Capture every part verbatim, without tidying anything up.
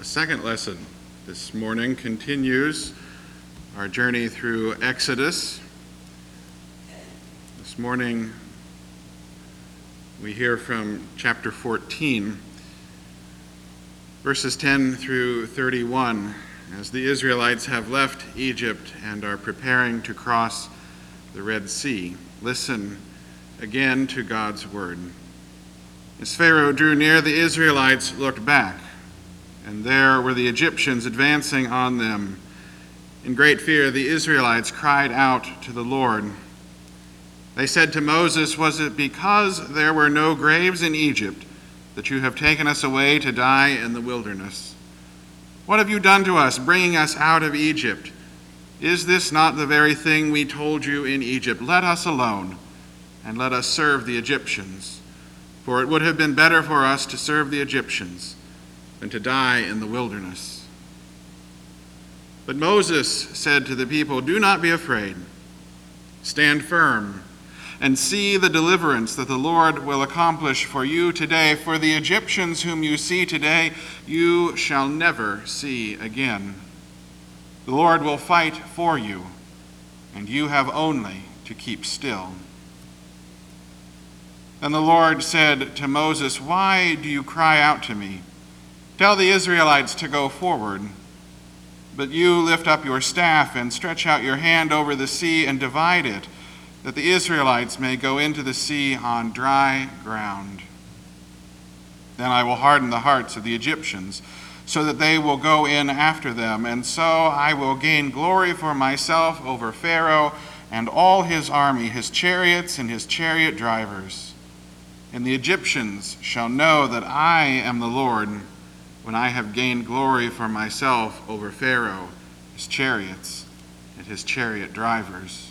second lesson this morning continues our journey through Exodus. This morning we hear from chapter fourteen, verses ten through thirty-one, as the Israelites have left Egypt and are preparing to cross the Red Sea. Listen again to God's word. As Pharaoh drew near, the Israelites looked back, and there were the Egyptians advancing on them. In great fear, the Israelites cried out to the Lord. They said to Moses, "Was it because there were no graves in Egypt that you have taken us away to die in the wilderness? What have you done to us, bringing us out of Egypt? Is this not the very thing we told you in Egypt? Let us alone, and let us serve the Egyptians. For it would have been better for us to serve the Egyptians than to die in the wilderness." But Moses said to the people, "Do not be afraid. Stand firm and see the deliverance that the Lord will accomplish for you today. For the Egyptians whom you see today, you shall never see again. The Lord will fight for you, and you have only to keep still." Then the Lord said to Moses, "Why do you cry out to me? Tell the Israelites to go forward. But you lift up your staff and stretch out your hand over the sea and divide it, that the Israelites may go into the sea on dry ground. Then I will harden the hearts of the Egyptians, so that they will go in after them, and so I will gain glory for myself over Pharaoh and all his army, his chariots and his chariot drivers. And the Egyptians shall know that I am the Lord, when I have gained glory for myself over Pharaoh, his chariots, and his chariot drivers."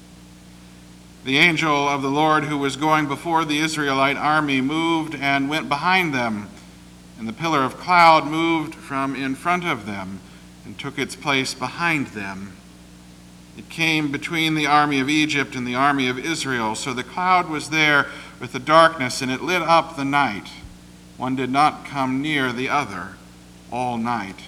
The angel of the Lord who was going before the Israelite army moved and went behind them, and the pillar of cloud moved from in front of them and took its place behind them. It came between the army of Egypt and the army of Israel, so the cloud was there with the darkness, and it lit up the night. One did not come near the other all night.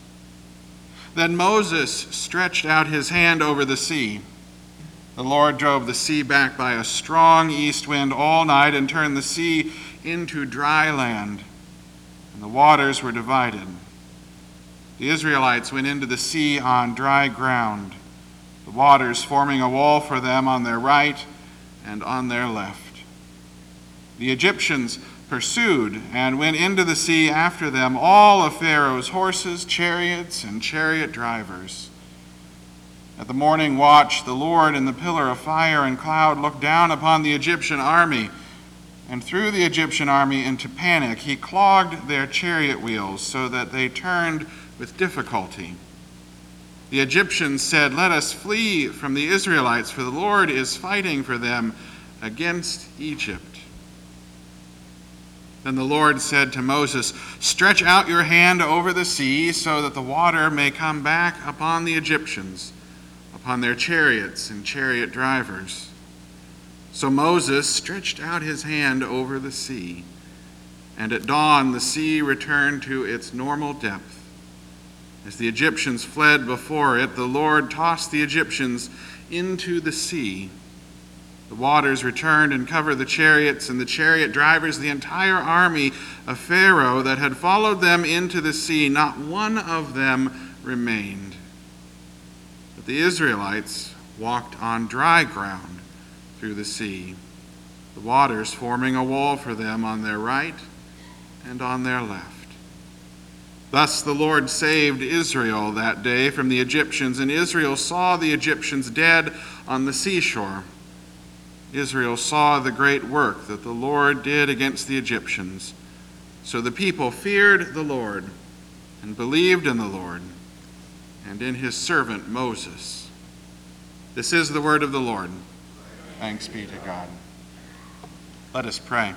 Then Moses stretched out his hand over the sea. The Lord drove the sea back by a strong east wind all night and turned the sea into dry land, and the waters were divided. The Israelites went into the sea on dry ground, the waters forming a wall for them on their right and on their left. The Egyptians pursued and went into the sea after them, all of Pharaoh's horses, chariots, and chariot drivers. At the morning watch, the Lord in the pillar of fire and cloud looked down upon the Egyptian army and threw the Egyptian army into panic. He clogged their chariot wheels so that they turned with difficulty. The Egyptians said, "Let us flee from the Israelites, for the Lord is fighting for them against Egypt." Then the Lord said to Moses, "Stretch out your hand over the sea so that the water may come back upon the Egyptians, upon their chariots and chariot drivers." So Moses stretched out his hand over the sea, and at dawn the sea returned to its normal depth. As the Egyptians fled before it, the Lord tossed the Egyptians into the sea. The waters returned and covered the chariots and the chariot drivers, the entire army of Pharaoh that had followed them into the sea. Not one of them remained. But the Israelites walked on dry ground through the sea, the waters forming a wall for them on their right and on their left. Thus the Lord saved Israel that day from the Egyptians, and Israel saw the Egyptians dead on the seashore. Israel saw the great work that the Lord did against the Egyptians. So the people feared the Lord and believed in the Lord and in his servant Moses. This is the word of the Lord. Thanks be to God. Let us pray.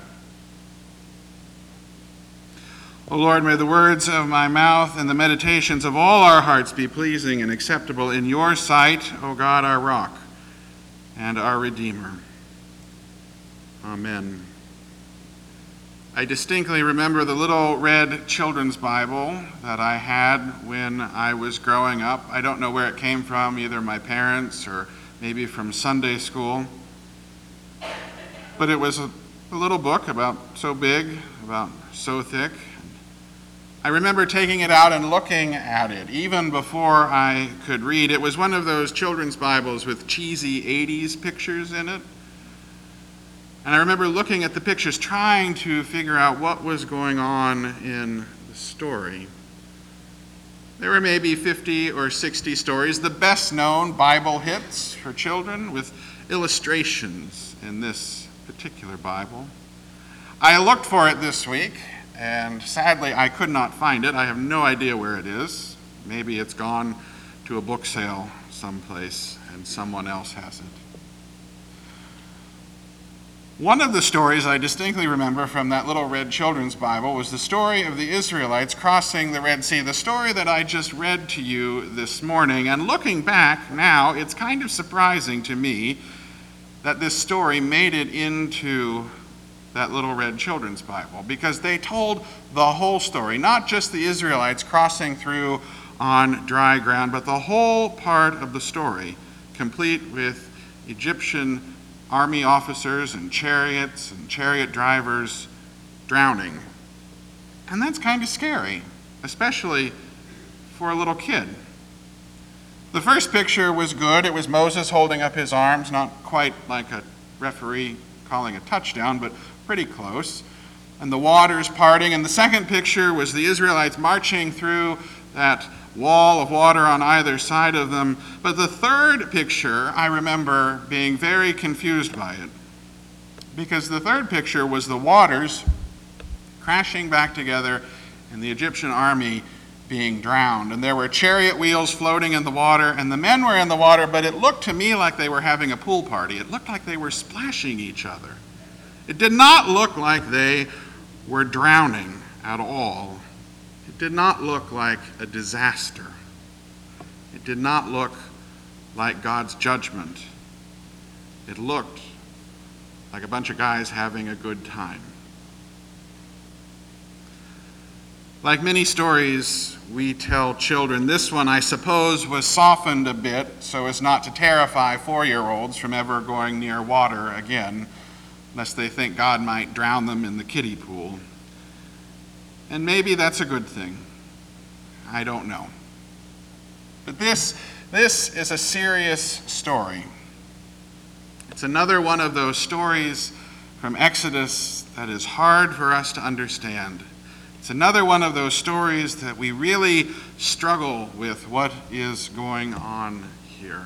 O Lord, may the words of my mouth and the meditations of all our hearts be pleasing and acceptable in your sight, O God, our rock and our Redeemer. Amen. I distinctly remember the little red children's Bible that I had when I was growing up. I don't know where it came from, either my parents or maybe from Sunday school. But it was a, a little book about so big, about so thick. I remember taking it out and looking at it, even before I could read. It was one of those children's Bibles with cheesy eighties pictures in it. And I remember looking at the pictures, trying to figure out what was going on in the story. There were maybe fifty or sixty stories, the best known Bible hits for children, with illustrations in this particular Bible. I looked for it this week, and sadly I could not find it. I have no idea where it is. Maybe it's gone to a book sale someplace and someone else has it. One of the stories I distinctly remember from that little red children's Bible was the story of the Israelites crossing the Red Sea, the story that I just read to you this morning. And looking back now, it's kind of surprising to me that this story made it into that little red children's Bible, because they told the whole story, not just the Israelites crossing through on dry ground, but the whole part of the story, complete with Egyptian army officers and chariots and chariot drivers drowning. And that's kind of scary, especially for a little kid. The first picture was good. It was Moses holding up his arms, not quite like a referee calling a touchdown, but pretty close. And the waters parting. And the second picture was the Israelites marching through that wall of water on either side of them. But the third picture, I remember being very confused by it, because the third picture was the waters crashing back together and the Egyptian army being drowned. And there were chariot wheels floating in the water, and the men were in the water, but it looked to me like they were having a pool party. It looked like they were splashing each other. It did not look like they were drowning at all. It did not look like a disaster. It did not look like God's judgment. It looked like a bunch of guys having a good time. Like many stories we tell children, this one, I suppose, was softened a bit so as not to terrify four-year-olds from ever going near water again, lest they think God might drown them in the kiddie pool. And maybe that's a good thing. I don't know. But this, this is a serious story. It's another one of those stories from Exodus that is hard for us to understand. It's another one of those stories that we really struggle with what is going on here.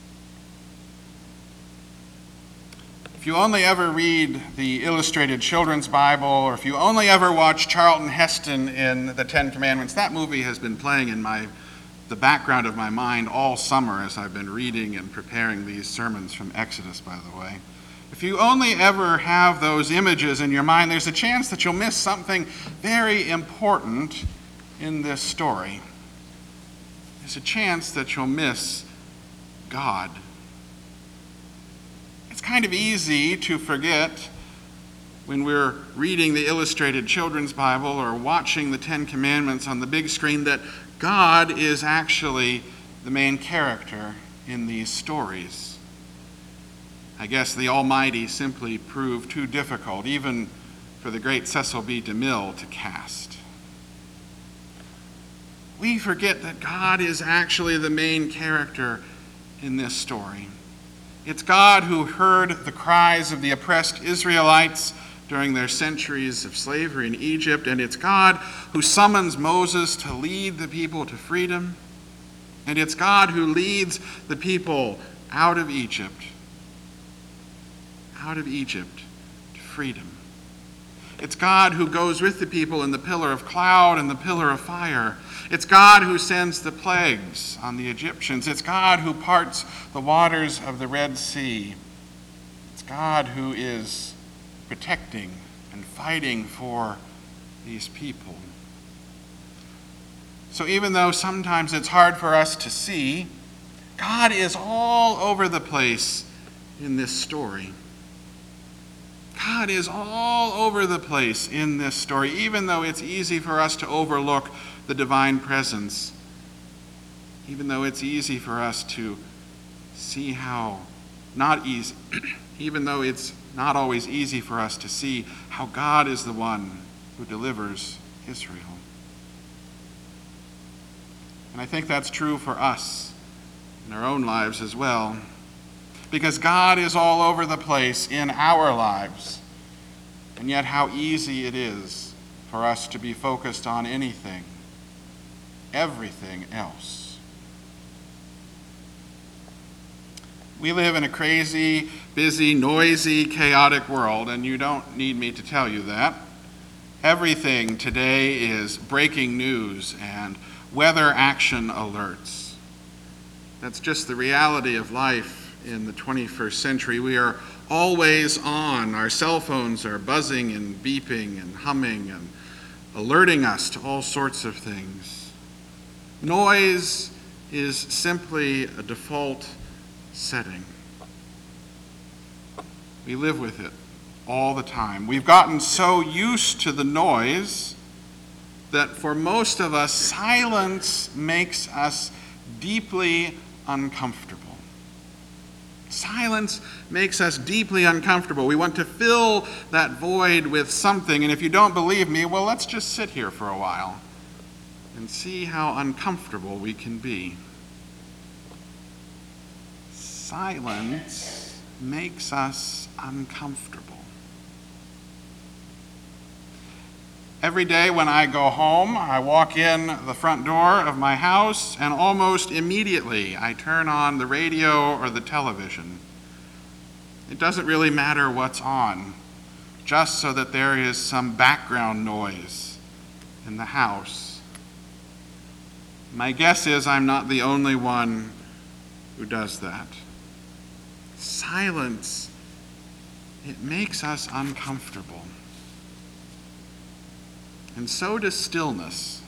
If you only ever read the Illustrated Children's Bible, or if you only ever watch Charlton Heston in The Ten Commandments, that movie has been playing in my the background of my mind all summer as I've been reading and preparing these sermons from Exodus, by the way. If you only ever have those images in your mind, there's a chance that you'll miss something very important in this story. There's a chance that you'll miss God. It's kind of easy to forget when we're reading the Illustrated Children's Bible or watching the Ten Commandments on the big screen that God is actually the main character in these stories. I guess the Almighty simply proved too difficult, even for the great Cecil B. DeMille to cast. We forget that God is actually the main character in this story. It's God who heard the cries of the oppressed Israelites during their centuries of slavery in Egypt, and it's God who summons Moses to lead the people to freedom, and it's God who leads the people out of Egypt, out of Egypt to freedom. It's God who goes with the people in the pillar of cloud and the pillar of fire. It's God who sends the plagues on the Egyptians. It's God who parts the waters of the Red Sea. It's God who is protecting and fighting for these people. So even though sometimes it's hard for us to see, God is all over the place in this story. God is all over the place in this story, even though it's easy for us to overlook the divine presence, even though it's easy for us to see how not easy, even though it's not always easy for us to see how God is the one who delivers Israel. And I think that's true for us in our own lives as well, because God is all over the place in our lives, and yet how easy it is for us to be focused on anything, everything else. We live in a crazy, busy, noisy, chaotic world, and you don't need me to tell you that. Everything today is breaking news and weather action alerts. That's just the reality of life in the twenty-first century. We are always on. Our cell phones are buzzing and beeping and humming and alerting us to all sorts of things. Noise is simply a default setting. We live with it all the time. We've gotten so used to the noise that for most of us, silence makes us deeply uncomfortable. Silence makes us deeply uncomfortable. We want to fill that void with something, and if you don't believe me, well, let's just sit here for a while and see how uncomfortable we can be. Silence makes us uncomfortable. Every day when I go home, I walk in the front door of my house, and almost immediately I turn on the radio or the television. It doesn't really matter what's on, just so that there is some background noise in the house. My guess is I'm not the only one who does that. Silence, it makes us uncomfortable. And so does stillness.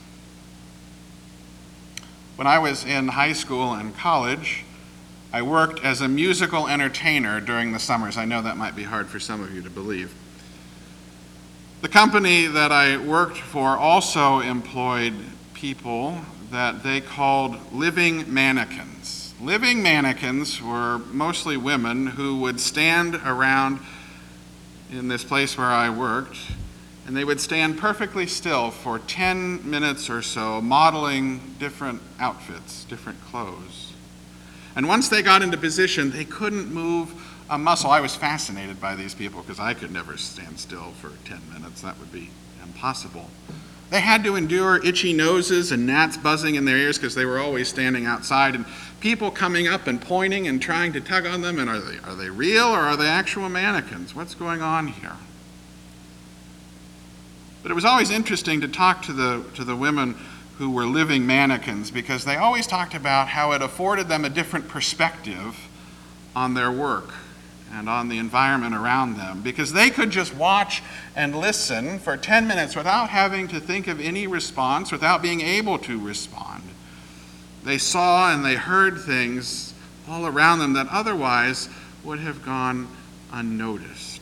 When I was in high school and college, I worked as a musical entertainer during the summers. I know that might be hard for some of you to believe. The company that I worked for also employed people that they called living mannequins. Living mannequins were mostly women who would stand around in this place where I worked, and they would stand perfectly still for ten minutes or so, modeling different outfits, different clothes. And once they got into position, they couldn't move a muscle. I was fascinated by these people because I could never stand still for ten minutes. That would be impossible. They had to endure itchy noses and gnats buzzing in their ears because they were always standing outside, and people coming up and pointing and trying to tug on them. And are they, are they real or are they actual mannequins? What's going on here? But it was always interesting to talk to the, to the women who were living mannequins, because they always talked about how it afforded them a different perspective on their work and on the environment around them, because they could just watch and listen for ten minutes without having to think of any response, without being able to respond. They saw and they heard things all around them that otherwise would have gone unnoticed.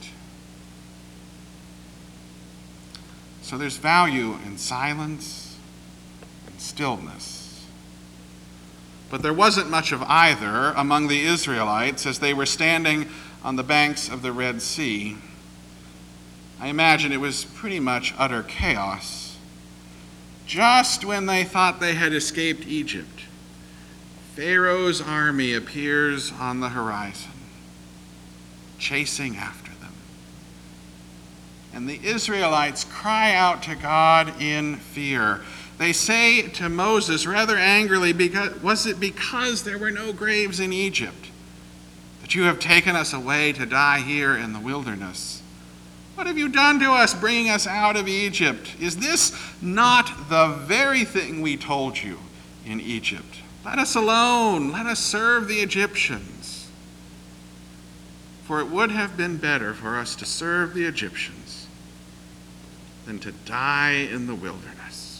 So there's value in silence and stillness. But there wasn't much of either among the Israelites as they were standing on the banks of the Red Sea. I imagine it was pretty much utter chaos. Just when they thought they had escaped Egypt, Pharaoh's army appears on the horizon, chasing after them. And the Israelites cry out to God in fear. They say to Moses rather angrily, because, was it because there were no graves in Egypt that you have taken us away to die here in the wilderness? What have you done to us, bringing us out of Egypt? Is this not the very thing we told you in Egypt? Let us alone. Let us serve the Egyptians. For it would have been better for us to serve the Egyptians than to die in the wilderness.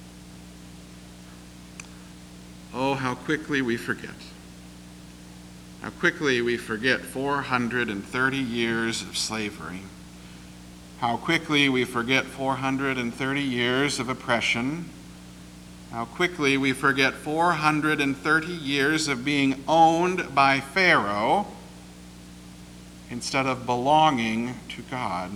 Oh, how quickly we forget. How quickly we forget four hundred thirty years of slavery. How quickly we forget four hundred thirty years of oppression. How quickly we forget four hundred thirty years of being owned by Pharaoh instead of belonging to God.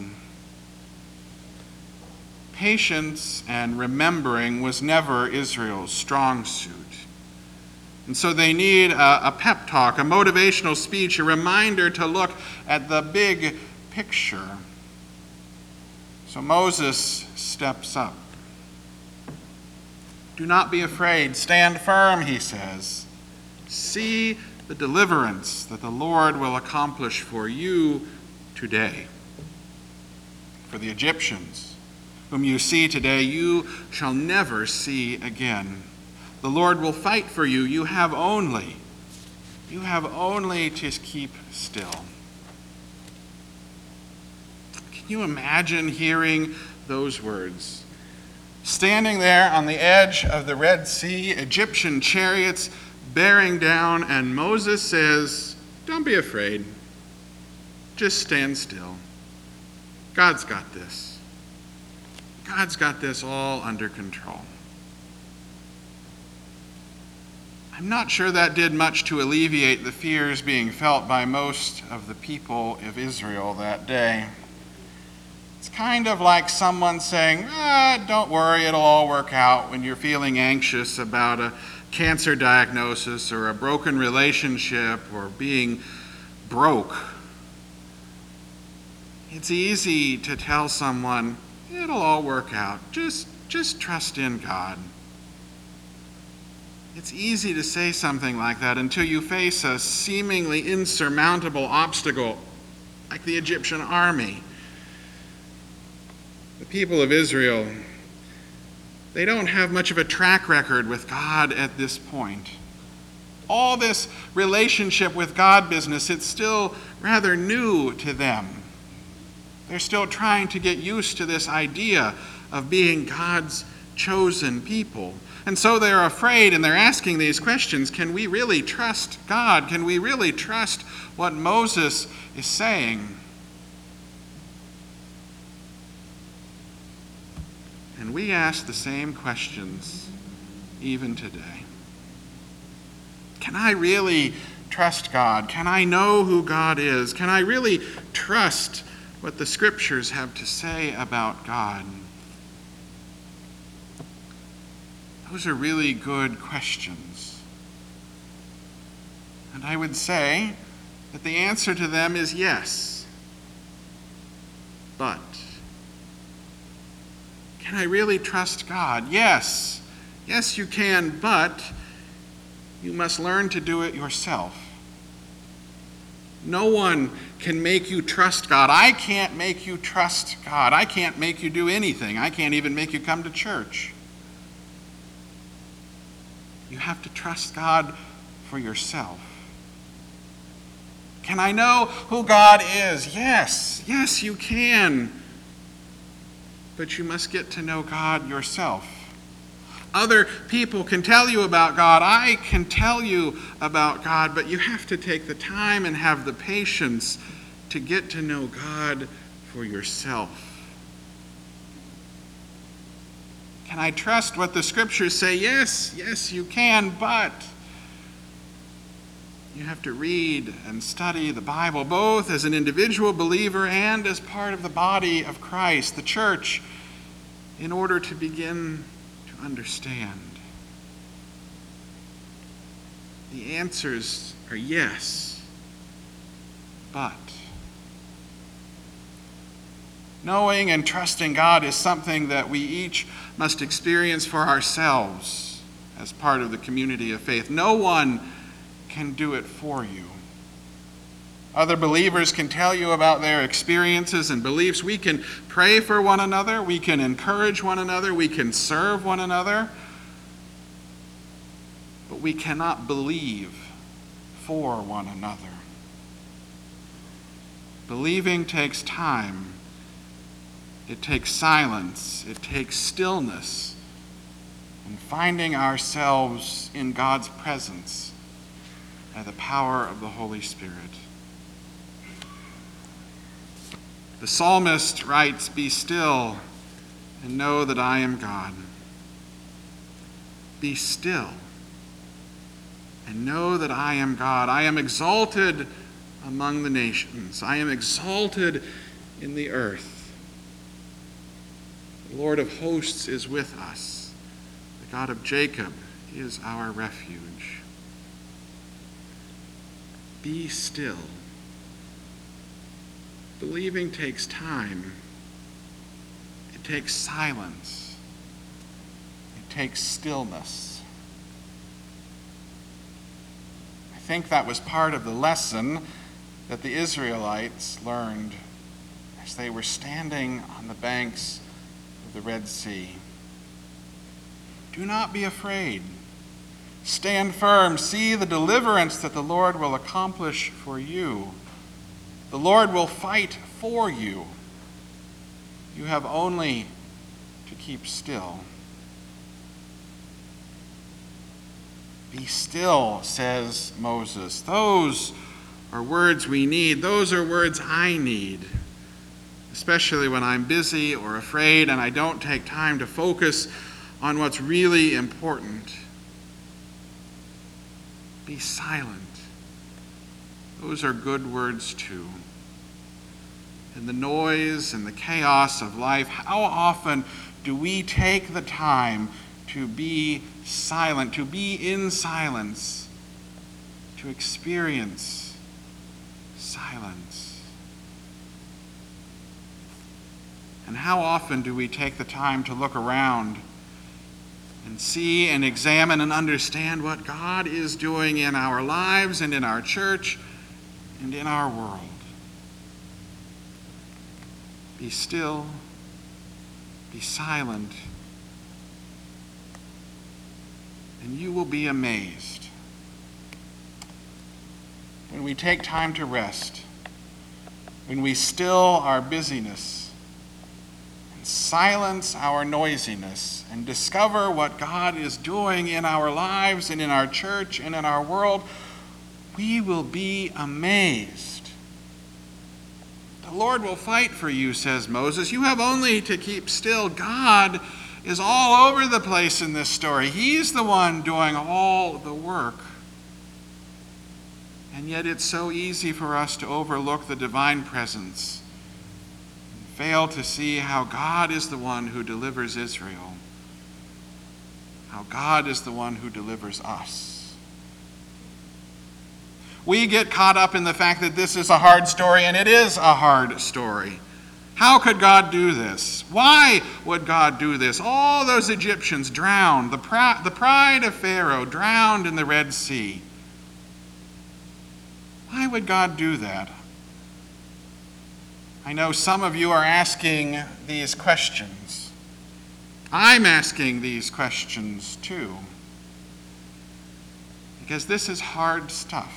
Patience and remembering was never Israel's strong suit. And so they need a, a pep talk, a motivational speech, a reminder to look at the big picture. So Moses steps up. Do not be afraid. Stand firm, he says. See the deliverance that the Lord will accomplish for you today. For the Egyptians, whom you see today, you shall never see again. The Lord will fight for you. You have only, you have only to keep still. Can you imagine hearing those words? Standing there on the edge of the Red Sea, Egyptian chariots bearing down, and Moses says, "Don't be afraid. Just stand still. God's got this. God's got this all under control." I'm not sure that did much to alleviate the fears being felt by most of the people of Israel that day. It's kind of like someone saying, ah, don't worry, it'll all work out when you're feeling anxious about a cancer diagnosis or a broken relationship or being broke. It's easy to tell someone, it'll all work out. Just, just trust in God. It's easy to say something like that until you face a seemingly insurmountable obstacle, like the Egyptian army. The people of Israel, they don't have much of a track record with God at this point. All this relationship with God business, it's still rather new to them. They're still trying to get used to this idea of being God's chosen people. And so they're afraid and they're asking these questions. Can we really trust God? Can we really trust what Moses is saying? And we ask the same questions even today. Can I really trust God? Can I know who God is? Can I really trust what the Scriptures have to say about God? Those are really good questions. And I would say that the answer to them is yes. But can I really trust God? Yes. Yes, you can, but you must learn to do it yourself. No one can make you trust God. I can't make you trust God. I can't make you do anything. I can't even make you come to church. You have to trust God for yourself. Can I know who God is? Yes, yes, you can. But you must get to know God yourself. Other people can tell you about God. I can tell you about God, but you have to take the time and have the patience to get to know God for yourself. Can I trust what the Scriptures say? Yes, yes, you can, but you have to read and study the Bible, both as an individual believer and as part of the body of Christ, the church, in order to begin to understand. The answers are yes, but. Knowing and trusting God is something that we each must experience for ourselves as part of the community of faith. No one can do it for you. Other believers can tell you about their experiences and beliefs. We can pray for one another. We can encourage one another. We can serve one another. But we cannot believe for one another. Believing takes time. It takes silence. It takes stillness. And finding ourselves in God's presence by the power of the Holy Spirit. The psalmist writes, "Be still and know that I am God." Be still and know that I am God. I am exalted among the nations. I am exalted in the earth. The Lord of hosts is with us. The God of Jacob is our refuge. Be still. Believing takes time. It takes silence. It takes stillness. I think that was part of the lesson that the Israelites learned as they were standing on the banks of the Red Sea. Do not be afraid. Stand firm. See the deliverance that the Lord will accomplish for you. The Lord will fight for you. You have only to keep still. Be still, says Moses. Those are words we need. Those are words I need, especially when I'm busy or afraid and I don't take time to focus on what's really important. Be silent. Those are good words too. In the noise and the chaos of life, how often do we take the time to be silent, to be in silence, to experience silence? And how often do we take the time to look around and see and examine and understand what God is doing in our lives and in our church and in our world? Be still, be silent, and you will be amazed. When we take time to rest, when we still our busyness, and silence our noisiness, and discover what God is doing in our lives and in our church and in our world, we will be amazed. The Lord will fight for you, says Moses. You have only to keep still. God is all over the place in this story. He's the one doing all the work. And yet it's so easy for us to overlook the divine presence and fail to see how God is the one who delivers Israel, how God is the one who delivers us. We get caught up in the fact that this is a hard story, and it is a hard story. How could God do this? Why would God do this? All those Egyptians drowned. The, pr- the pride of Pharaoh drowned in the Red Sea. Why would God do that? I know some of you are asking these questions. I'm asking these questions too. Because this is hard stuff.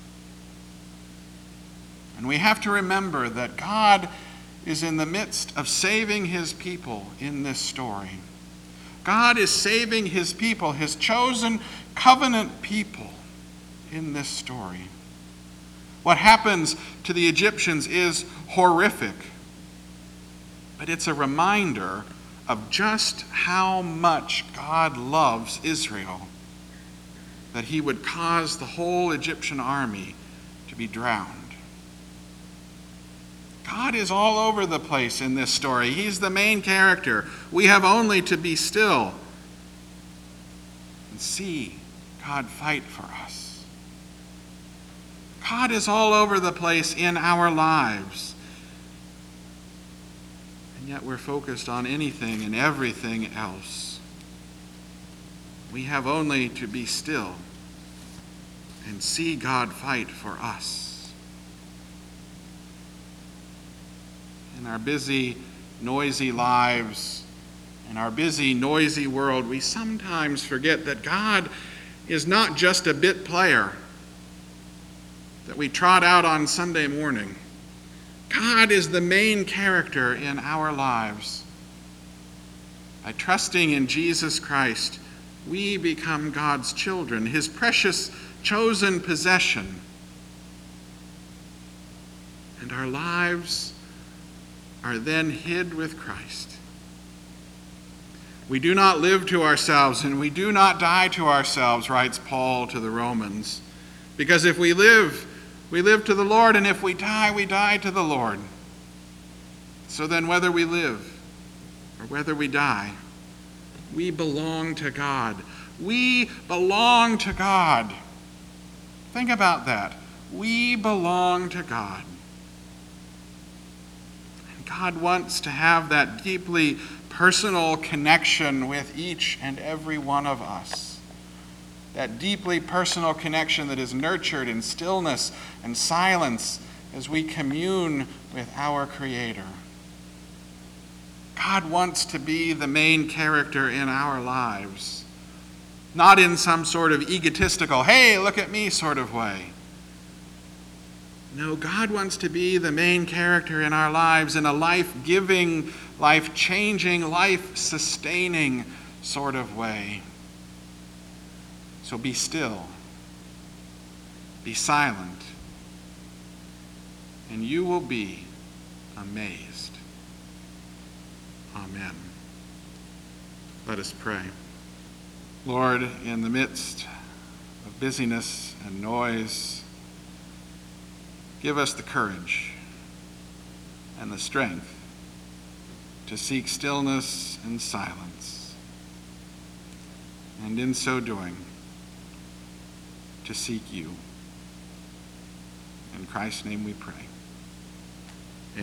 And we have to remember that God is in the midst of saving his people in this story. God is saving his people, his chosen covenant people, in this story. What happens to the Egyptians is horrific, but it's a reminder of just how much God loves Israel, that he would cause the whole Egyptian army to be drowned. God is all over the place in this story. He's the main character. We have only to be still and see God fight for us. God is all over the place in our lives. And yet we're focused on anything and everything else. We have only to be still and see God fight for us. In our busy, noisy lives, in our busy, noisy world, we sometimes forget that God is not just a bit player that we trot out on Sunday morning. God is the main character in our lives. By trusting in Jesus Christ, we become God's children, his precious chosen possession. And our lives are then hid with Christ. We do not live to ourselves, and we do not die to ourselves, writes Paul to the Romans. Because if we live, we live to the Lord, and if we die, we die to the Lord. So then whether we live or whether we die, we belong to God. We belong to God. Think about that. We belong to God. And God wants to have that deeply personal connection with each and every one of us. That deeply personal connection that is nurtured in stillness and silence as we commune with our Creator. God wants to be the main character in our lives, not in some sort of egotistical, hey, look at me sort of way. No, God wants to be the main character in our lives in a life-giving, life-changing, life-sustaining sort of way. So be still, be silent, and you will be amazed. Amen. Let us pray. Lord, in the midst of busyness and noise, give us the courage and the strength to seek stillness and silence, and in so doing, to seek you. In Christ's name we pray.